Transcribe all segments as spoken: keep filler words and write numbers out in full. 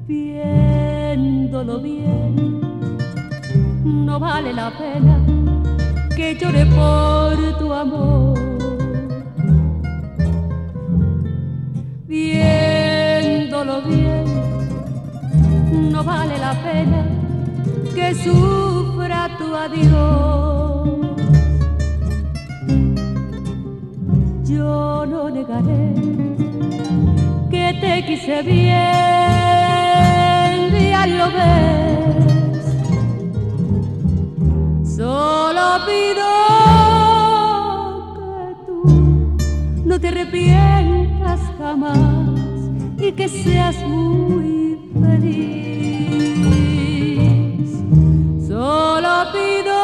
Viéndolo bien, no vale la pena que llore por tu amor. Viéndolo bien, no vale la pena que sufra tu adiós. Yo no negaré que te quise bien, ya lo ves. Solo pido que tú no te arrepientas jamás y que seas muy feliz. Solo pido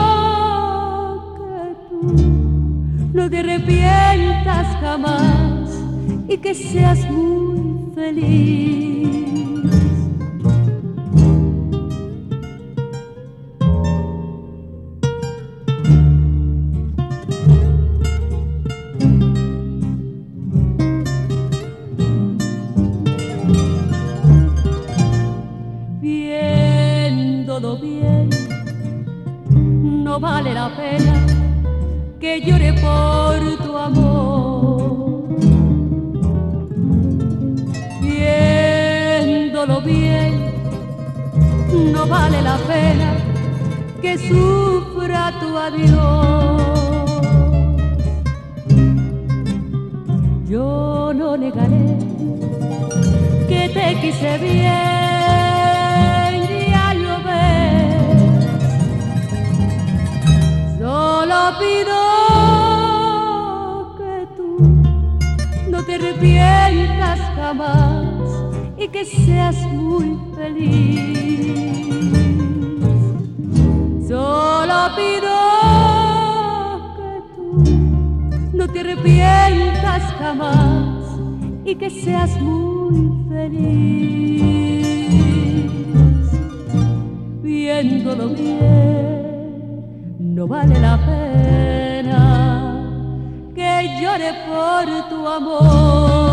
que tú no te arrepientas jamás y que seas muy feliz. Viéndolo bien, no vale la pena que llore por tu amor. Viéndolo bien, no vale la pena que sufra tu adiós. Yo no negaré que te quise bien, ya lo ves. Solo pido que tú no te arrepientas jamás y que seas muy feliz. Solo pido que tú no te arrepientas jamás y que seas muy feliz. Viéndolo bien, no vale la pena que llore por tu amor.